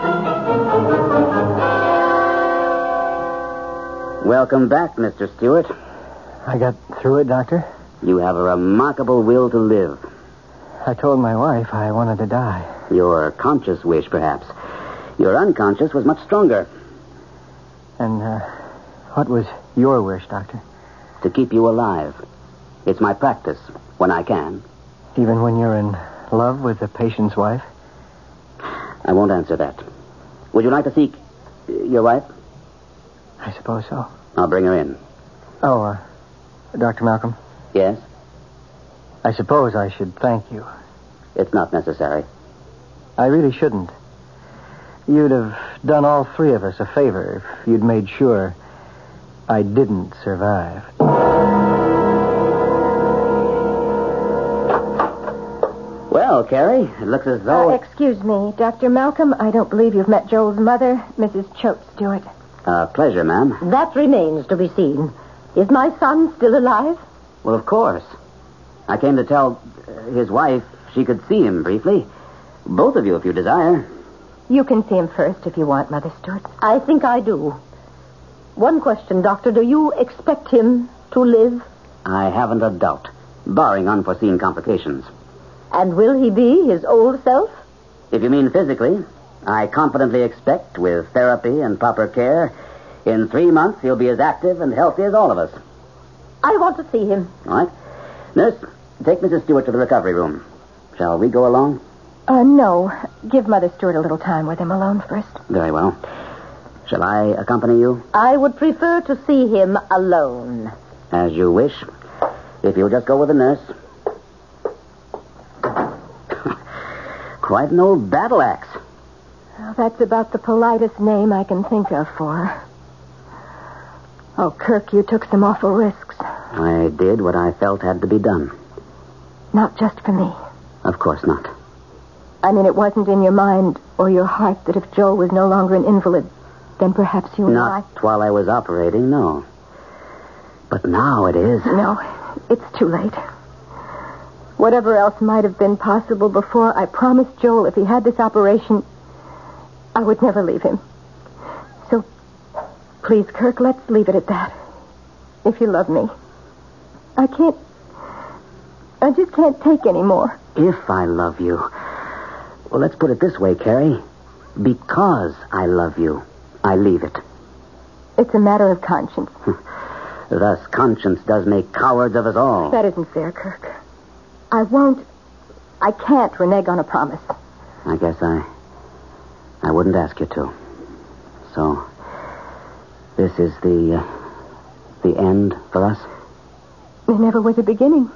Welcome back, Mister Stewart. I got through it, Doctor. You have a remarkable will to live. I told my wife I wanted to die. Your conscious wish, perhaps. Your unconscious was much stronger. And uh, what was your wish, Doctor? To keep you alive. It's my practice, when I can. Even when you're in love with the patient's wife? I won't answer that. Would you like to seek uh, your wife? I suppose so. I'll bring her in. Oh, uh, Doctor Malcolm? Yes? I suppose I should thank you. It's not necessary. I really shouldn't. You'd have done all three of us a favor if you'd made sure I didn't survive. Well, Carrie, it looks as though... Uh, excuse me, Doctor Malcolm. I don't believe you've met Joel's mother, Missus Choate Stewart. Uh, pleasure, ma'am. That remains to be seen. Is my son still alive? Well, of course. I came to tell uh, his wife she could see him briefly. Both of you, if you desire. You can see him first if you want, Mother Stewart. I think I do. One question, Doctor. Do you expect him to live? I haven't a doubt, barring unforeseen complications. And will he be his old self? If you mean physically, I confidently expect, with therapy and proper care, in three months he'll be as active and healthy as all of us. I want to see him. All right. Nurse, take Missus Stewart to the recovery room. Shall we go along? Uh, no. Give Mother Stewart a little time with him alone first. Very well. Shall I accompany you? I would prefer to see him alone. As you wish. If you'll just go with the nurse. Quite an old battle axe. Well, that's about the politest name I can think of for her. Oh, Kirk, you took some awful risks. I did what I felt had to be done. Not just for me. Of course not. I mean, it wasn't in your mind or your heart that if Joe was no longer an invalid, then perhaps you and I... Not while I was operating, no. But now it is. No, it's too late. Whatever else might have been possible before, I promised Joel if he had this operation, I would never leave him. So, please, Kirk, let's leave it at that. If you love me. I can't... I just can't take any more. If I love you... Well, let's put it this way, Carrie. Because I love you, I leave it. It's a matter of conscience. Thus, conscience does make cowards of us all. That isn't fair, Kirk. I won't... I can't renege on a promise. I guess I... I wouldn't ask you to. So, this is the... Uh, the end for us? There never was a beginning.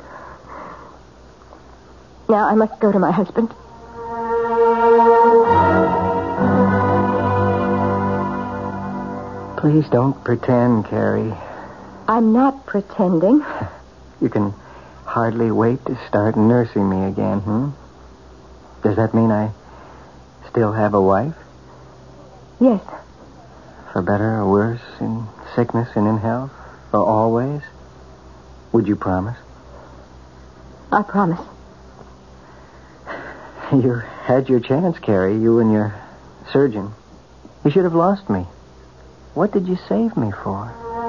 Now I must go to my husband. Please don't pretend, Carrie. I'm not pretending. You can hardly wait to start nursing me again, hmm? Does that mean I still have a wife? Yes. For better or worse, in sickness and in health? For always? Would you promise? I promise. You had your chance, Carrie, you and your surgeon. You should have lost me. What did you save me for?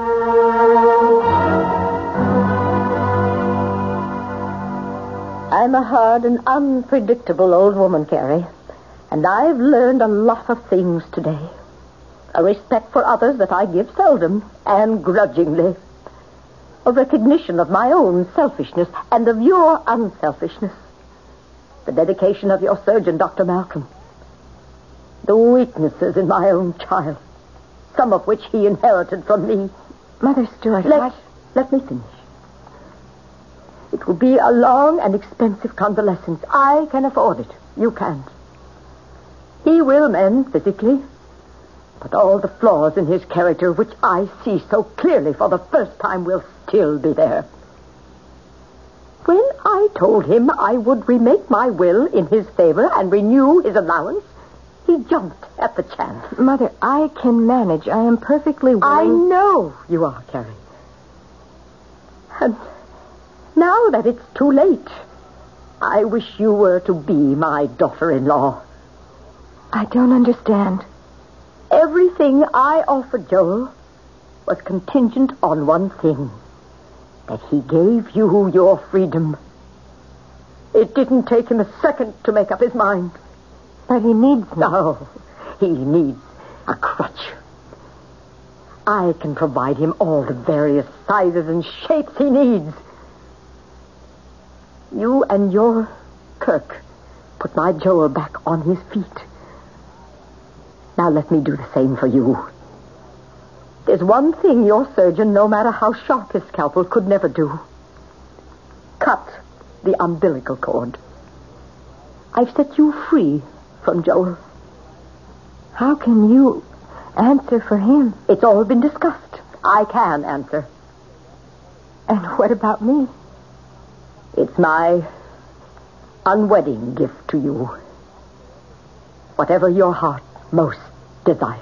I'm a hard and unpredictable old woman, Carrie. And I've learned a lot of things today. A respect for others that I give seldom and grudgingly. A recognition of my own selfishness and of your unselfishness. The dedication of your surgeon, Doctor Malcolm. The weaknesses in my own child. Some of which he inherited from me. Mother Stewart, let, I... let me finish. It will be a long and expensive convalescence. I can afford it. You can't. He will mend physically. But all the flaws in his character, which I see so clearly for the first time, will still be there. When I told him I would remake my will in his favor and renew his allowance, he jumped at the chance. Mother, I can manage. I am perfectly willing. I know you are, Carrie. And now that it's too late, I wish you were to be my daughter-in-law. I don't understand. Everything I offered Joel was contingent on one thing. That he gave you your freedom. It didn't take him a second to make up his mind. But he needs me. No, he needs a crutch. I can provide him all the various sizes and shapes he needs. You and your Kirk put my Joel back on his feet. Now let me do the same for you. There's one thing your surgeon, no matter how sharp his scalpel, could never do. Cut the umbilical cord. I've set you free from Joel. How can you answer for him? It's all been discussed. I can answer. And what about me? It's my unwedding gift to you. Whatever your heart most desires.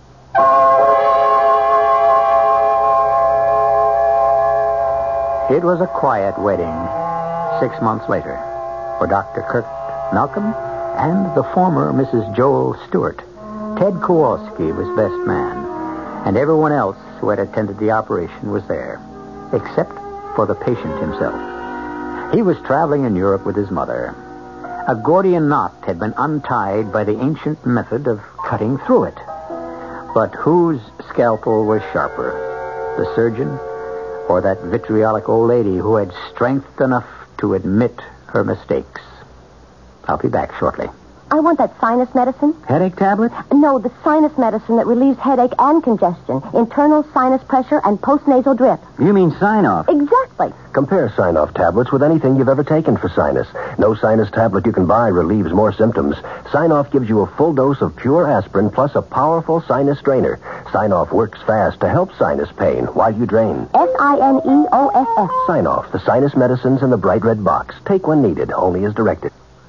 It was a quiet wedding six months later for Doctor Kirk Malcolm and the former Missus Joel Stewart. Ted Kowalski was best man, and everyone else who had attended the operation was there, except for the patient himself. He was traveling in Europe with his mother. A Gordian knot had been untied by the ancient method of cutting through it. But whose scalpel was sharper, the surgeon or that vitriolic old lady who had strength enough to admit her mistakes? I'll be back shortly. I want that sinus medicine. Headache tablet? No, the sinus medicine that relieves headache and congestion, internal sinus pressure, and postnasal drip. You mean Sign-Off? Exactly. Compare Sign-Off tablets with anything you've ever taken for sinus. No sinus tablet you can buy relieves more symptoms. Sign-Off gives you a full dose of pure aspirin plus a powerful sinus strainer. Sign-Off works fast to help sinus pain while you drain. S I N E O F F. Sign-Off, the sinus medicines in the bright red box. Take when needed, only as directed.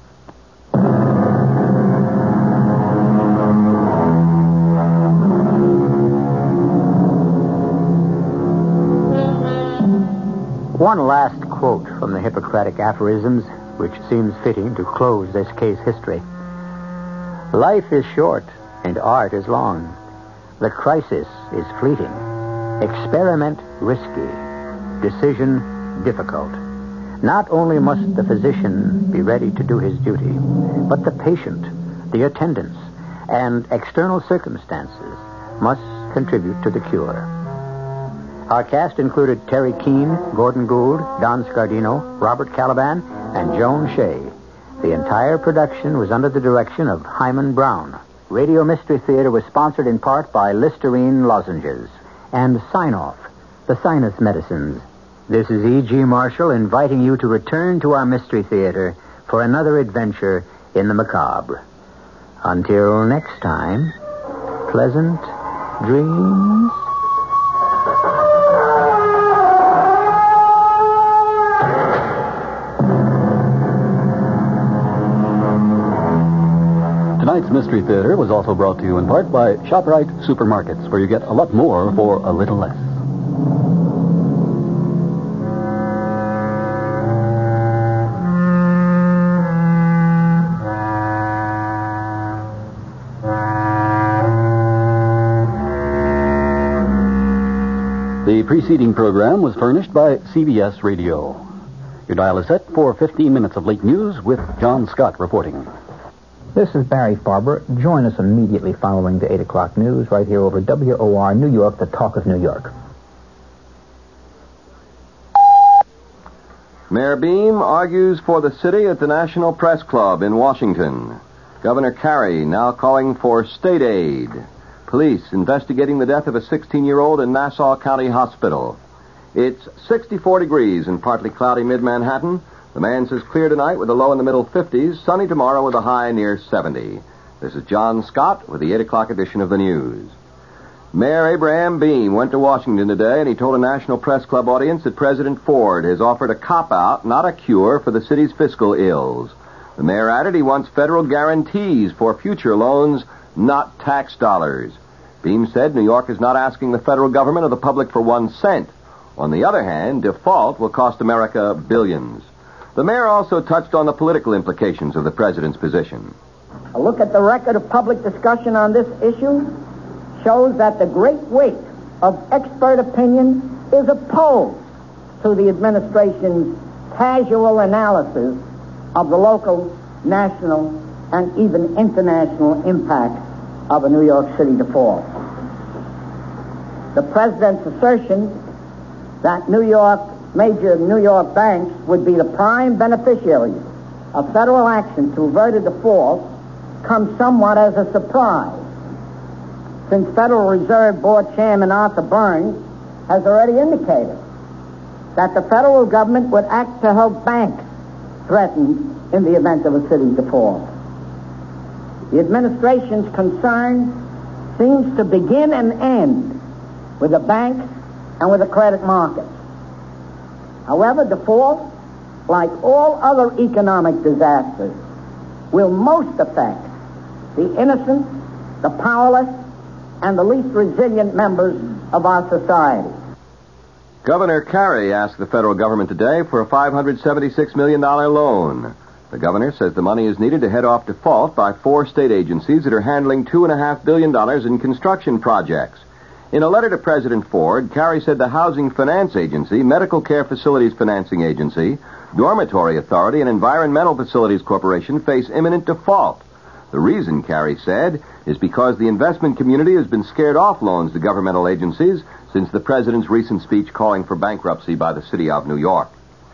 One last quote from the Hippocratic aphorisms, which seems fitting to close this case history. Life is short and art is long. The crisis is fleeting. Experiment risky. Decision difficult. Not only must the physician be ready to do his duty, but the patient, the attendants, and external circumstances must contribute to the cure. Our cast included Terry Keane, Gordon Gould, Don Scardino, Robert Caliban, and Joan Shea. The entire production was under the direction of Hyman Brown. Radio Mystery Theater was sponsored in part by Listerine lozenges and Sign-Off, the sinus medicines. This is E G. Marshall inviting you to return to our Mystery Theater for another adventure in the macabre. Until next time, pleasant dreams. Tonight's Mystery Theater was also brought to you in part by ShopRite Supermarkets, where you get a lot more for a little less. The preceding program was furnished by C B S Radio. Your dial is set for fifteen minutes of late news with John Scott reporting. This is Barry Farber. Join us immediately following the eight o'clock news right here over W O R New York, the talk of New York. Mayor Beam argues for the city at the National Press Club in Washington. Governor Carey now calling for state aid. Police investigating the death of a sixteen-year-old in Nassau County Hospital. It's sixty-four degrees in partly cloudy mid-Manhattan. The man says clear tonight with a low in the middle fifties, sunny tomorrow with a high near seventy. This is John Scott with the eight o'clock edition of the news. Mayor Abraham Beame went to Washington today, and he told a National Press Club audience that President Ford has offered a cop-out, not a cure, for the city's fiscal ills. The mayor added he wants federal guarantees for future loans, not tax dollars. Beame said New York is not asking the federal government or the public for one cent. On the other hand, default will cost America billions. The mayor also touched on the political implications of the president's position. A look at the record of public discussion on this issue shows that the great weight of expert opinion is opposed to the administration's casual analysis of the local, national, and even international impact of a New York City default. The president's assertion that New York, major New York banks would be the prime beneficiaries of federal action to avert a default comes somewhat as a surprise, since Federal Reserve Board Chairman Arthur Burns has already indicated that the federal government would act to help banks threatened in the event of a city default. The administration's concern seems to begin and end with the banks and with the credit markets. However, default, like all other economic disasters, will most affect the innocent, the powerless, and the least resilient members of our society. Governor Carey asked the federal government today for a five hundred seventy-six million dollars loan. The governor says the money is needed to head off default by four state agencies that are handling two point five billion dollars in construction projects. In a letter to President Ford, Carey said the Housing Finance Agency, Medical Care Facilities Financing Agency, Dormitory Authority, and Environmental Facilities Corporation face imminent default. The reason, Carey said, is because the investment community has been scared off loans to governmental agencies since the president's recent speech calling for bankruptcy by the city of New York.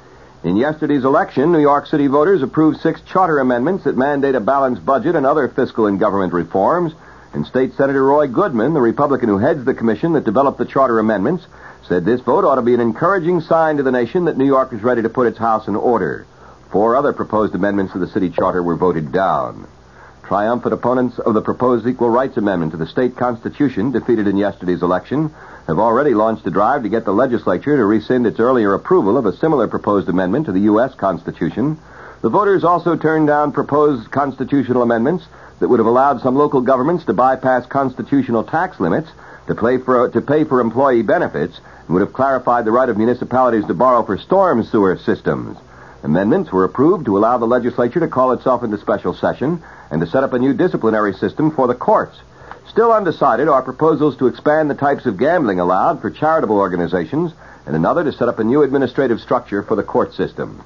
In yesterday's election, New York City voters approved six charter amendments that mandate a balanced budget and other fiscal and government reforms. And State Senator Roy Goodman, the Republican who heads the commission that developed the charter amendments, said this vote ought to be an encouraging sign to the nation that New York is ready to put its house in order. Four other proposed amendments to the city charter were voted down. Triumphant opponents of the proposed Equal Rights Amendment to the state constitution, defeated in yesterday's election, have already launched a drive to get the legislature to rescind its earlier approval of a similar proposed amendment to the U S Constitution. The voters also turned down proposed constitutional amendments that would have allowed some local governments to bypass constitutional tax limits to pay for, to pay for employee benefits and would have clarified the right of municipalities to borrow for storm sewer systems. Amendments were approved to allow the legislature to call itself into special session and to set up a new disciplinary system for the courts. Still undecided are proposals to expand the types of gambling allowed for charitable organizations and another to set up a new administrative structure for the court system.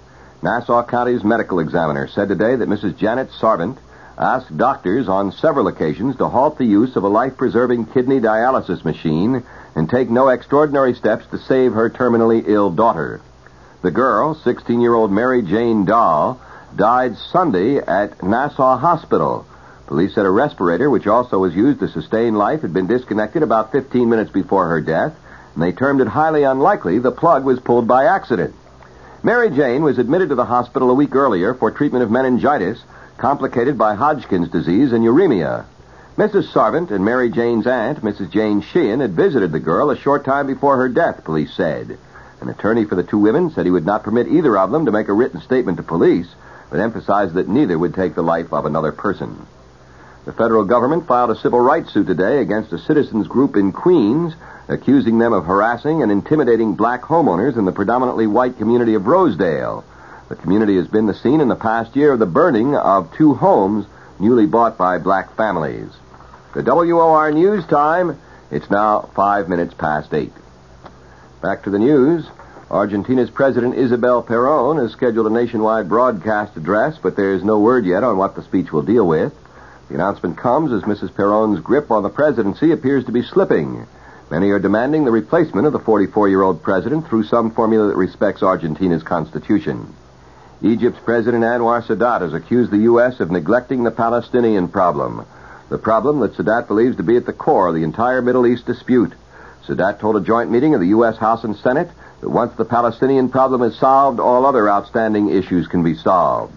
Nassau County's medical examiner said today that Missus Janet Sarvant asked doctors on several occasions to halt the use of a life-preserving kidney dialysis machine and take no extraordinary steps to save her terminally ill daughter. The girl, sixteen-year-old Mary Jane Dahl, died Sunday at Nassau Hospital. Police said a respirator, which also was used to sustain life, had been disconnected about fifteen minutes before her death, and they termed it highly unlikely the plug was pulled by accident. Mary Jane was admitted to the hospital a week earlier for treatment of meningitis, complicated by Hodgkin's disease and uremia. Missus Sarvant and Mary Jane's aunt, Missus Jane Sheehan, had visited the girl a short time before her death, police said. An attorney for the two women said he would not permit either of them to make a written statement to police, but emphasized that neither would take the life of another person. The federal government filed a civil rights suit today against a citizens group in Queens, accusing them of harassing and intimidating black homeowners in the predominantly white community of Rosedale. The community has been the scene in the past year of the burning of two homes newly bought by black families. The W O R News Time, it's now five minutes past eight. Back to the news. Argentina's President Isabel Perón has scheduled a nationwide broadcast address, but there's no word yet on what the speech will deal with. The announcement comes as Missus Perón's grip on the presidency appears to be slipping. Many are demanding the replacement of the forty-four-year-old president through some formula that respects Argentina's constitution. Egypt's President Anwar Sadat has accused the U S of neglecting the Palestinian problem, the problem that Sadat believes to be at the core of the entire Middle East dispute. Sadat told a joint meeting of the U S House and Senate that once the Palestinian problem is solved, all other outstanding issues can be solved.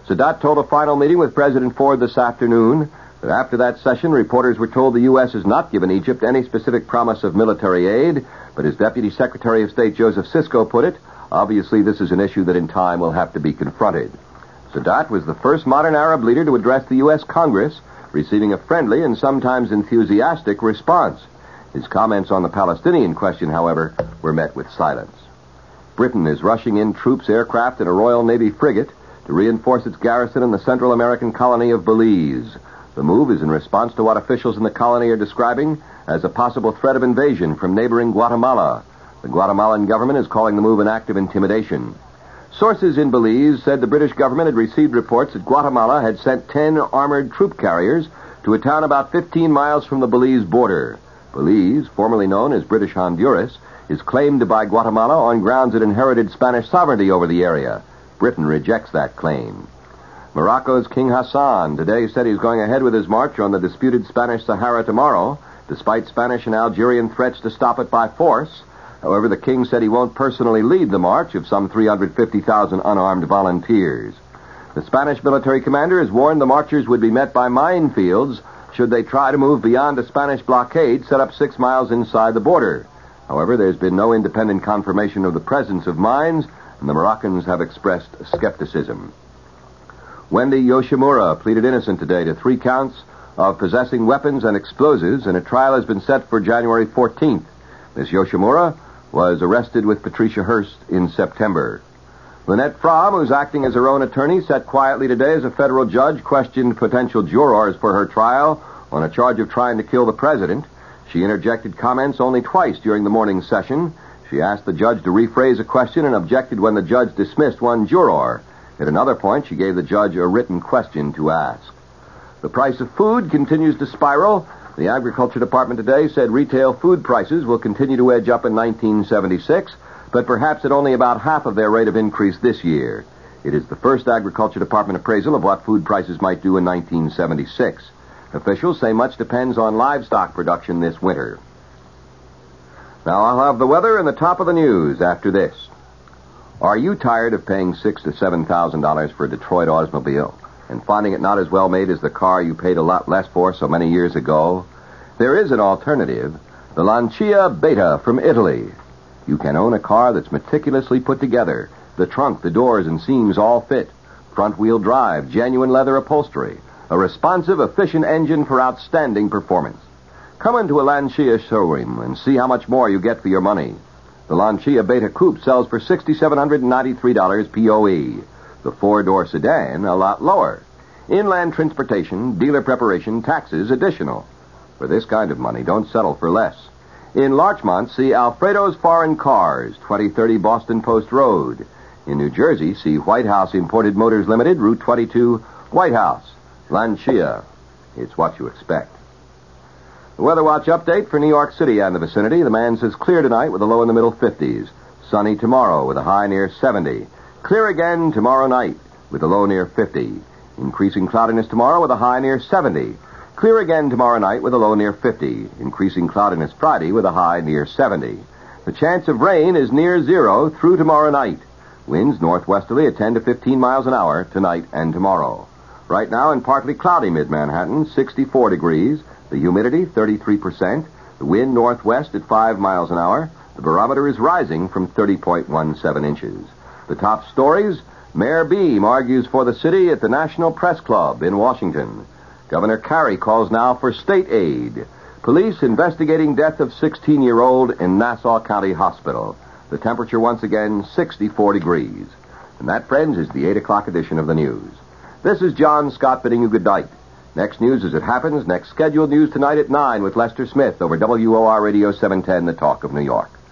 Sadat told a final meeting with President Ford this afternoon that after that session, reporters were told the U S has not given Egypt any specific promise of military aid, but as Deputy Secretary of State Joseph Sisko put it, obviously this is an issue that in time will have to be confronted. Sadat was the first modern Arab leader to address the U S Congress, receiving a friendly and sometimes enthusiastic response. His comments on the Palestinian question, however, were met with silence. Britain is rushing in troops, aircraft, and a Royal Navy frigate to reinforce its garrison in the Central American colony of Belize. The move is in response to what officials in the colony are describing as a possible threat of invasion from neighboring Guatemala. The Guatemalan government is calling the move an act of intimidation. Sources in Belize said the British government had received reports that Guatemala had sent ten armored troop carriers to a town about fifteen miles from the Belize border. Belize, formerly known as British Honduras, is claimed by Guatemala on grounds it inherited Spanish sovereignty over the area. Britain rejects that claim. Morocco's King Hassan today said he's going ahead with his march on the disputed Spanish Sahara tomorrow, despite Spanish and Algerian threats to stop it by force. However, the king said he won't personally lead the march of some three hundred fifty thousand unarmed volunteers. The Spanish military commander has warned the marchers would be met by minefields should they try to move beyond a Spanish blockade set up six miles inside the border. However, there's been no independent confirmation of the presence of mines, and the Moroccans have expressed skepticism. Wendy Yoshimura pleaded innocent today to three counts of possessing weapons and explosives, and a trial has been set for January fourteenth. Miss Yoshimura was arrested with Patricia Hearst in September. Lynette Fromm, who's acting as her own attorney, sat quietly today as a federal judge questioned potential jurors for her trial on a charge of trying to kill the president. She interjected comments only twice during the morning session. She asked the judge to rephrase a question and objected when the judge dismissed one juror. At another point, she gave the judge a written question to ask. The price of food continues to spiral. The Agriculture Department today said retail food prices will continue to edge up in nineteen seventy-six, but perhaps at only about half of their rate of increase this year. It is the first Agriculture Department appraisal of what food prices might do in nineteen seventy-six. Officials say much depends on livestock production this winter. Now I'll have the weather and the top of the news after this. Are you tired of paying six to seven thousand dollars for a Detroit automobile and finding it not as well made as the car you paid a lot less for so many years ago? There is an alternative, the Lancia Beta from Italy. You can own a car that's meticulously put together. The trunk, the doors, and seams all fit. Front-wheel drive, genuine leather upholstery. A responsive, efficient engine for outstanding performance. Come into a Lancia showroom and see how much more you get for your money. The Lancia Beta Coupe sells for six thousand seven hundred ninety-three dollars P O E. The four-door sedan, a lot lower. Inland transportation, dealer preparation, taxes additional. For this kind of money, don't settle for less. In Larchmont, see Alfredo's Foreign Cars, twenty thirty Boston Post Road. In New Jersey, see White House Imported Motors Limited, Route twenty-two, White House. Lancia. It's what you expect. The Weather Watch update for New York City and the vicinity. The man says clear tonight with a low in the middle fifties. Sunny tomorrow with a high near seventy. Clear again tomorrow night with a low near fifty. Increasing cloudiness tomorrow with a high near seventy. Clear again tomorrow night with a low near fifty. Increasing cloudiness Friday with a high near seventy. The chance of rain is near zero through tomorrow night. Winds northwesterly at ten to fifteen miles an hour tonight and tomorrow. Right now in partly cloudy mid-Manhattan, sixty-four degrees. The humidity, thirty-three percent. The wind northwest at five miles an hour. The barometer is rising from thirty point one seven inches. The top stories, Mayor Beam argues for the city at the National Press Club in Washington. Governor Carey calls now for state aid. Police investigating death of sixteen-year-old in Nassau County Hospital. The temperature once again, sixty-four degrees. And that, friends, is the eight o'clock edition of the news. This is John Scott bidding you good night. Next news as it happens. Next scheduled news tonight at nine with Lester Smith over W O R Radio seven ten, The Talk of New York.